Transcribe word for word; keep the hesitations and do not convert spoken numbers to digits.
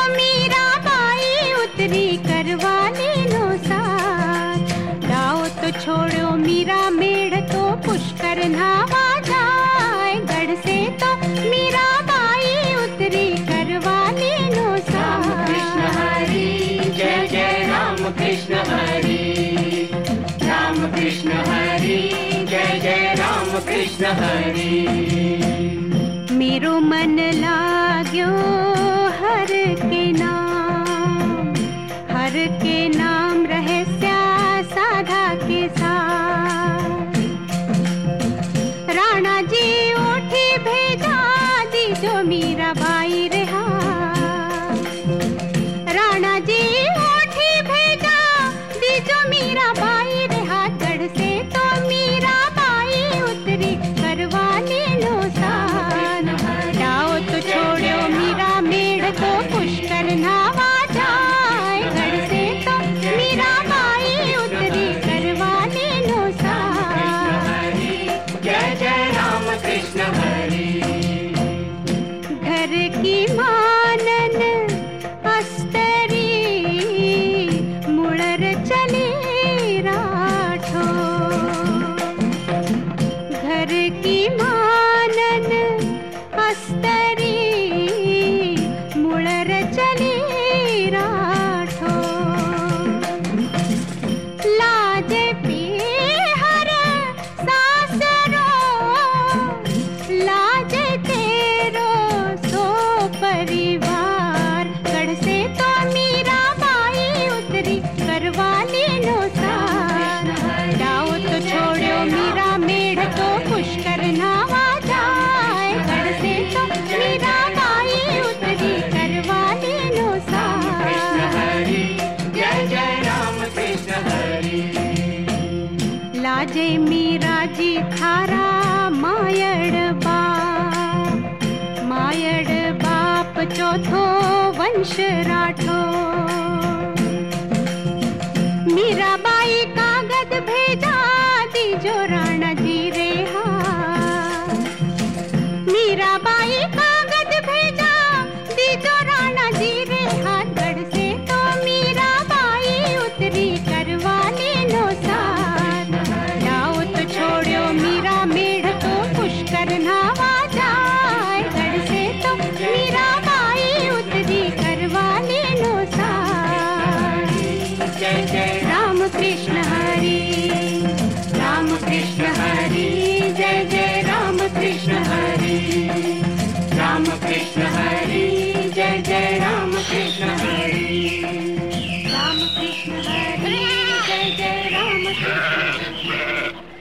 Meera by उतरी करवा लीनो साथ। गाओ तो छोड़ो मीरा मेढ़ तो पुष्कर नहावा जाए। गढ़ से तो मीरा बाई उतरी करवा लीनो साथ। राम कृष्ण हरि जय जय राम कृष्ण हरि। राम कृष्ण हरि जय जय राम कृष्ण हरि। मेरो मन लाग्यो हर के नाम, हर के नाम रहस्या साधा के साथ। राणा जी उठी भेजा दीजो मीरा बाई रहा। राणा जी उठी भेजा दीजो मीरा बाई रहा। गढ़ से तो मीरा बाई उतरी करवा लीनो साथ। जाओ तो छोड़ो मीरा मेढ़ तो पुष्कर नहावा जाए। गढ़ से तो मीरा बाई उतरी करवा लीनो साथ। जय जय राम कृष्ण हरि। घर की मानन अस्तरी मुड़र चली राठो। घर की मानन अस्तरी मुड़र चली राठो। लाजे पीहर सासरो, लाजे तेरो सो परिवार। गढ़ से तो मीरा बाई उतरी करवा लीनो साथ। जाओ तो छोड़ो मीरा मेढ़ तो पुष्कर नहावा जाए। गढ़ से तो मीरा बाई उतरी करवा लीनो साथ। जय जय राम कृष्ण हरि। लाजे मीरा जी थारा मायड़ बाप, मायड़ बाप चौथो वंश राठो। मीरा बाई कागज भेजा दीजो राणा जी रेहा। मीरा बाई कागज भेजा दीजो राणा जी रेहा। गढ़ से तो मीरा बाई उतरी करवा लीनो साथ। जाओ तो छोड़ो मीरा मेढ़ तो पुष्कर नहावा जाए। गढ़ से तो मीरा बाई उतरी करवा लीनो साथ। जय जय राम कृष्ण हरि। राम कृष्ण हरि जय जय राम कृष्ण हरि। राम कृष्ण हरि जय जय राम कृष्ण हरि। राम कृष्ण हरि जय जय राम कृष्ण हरि।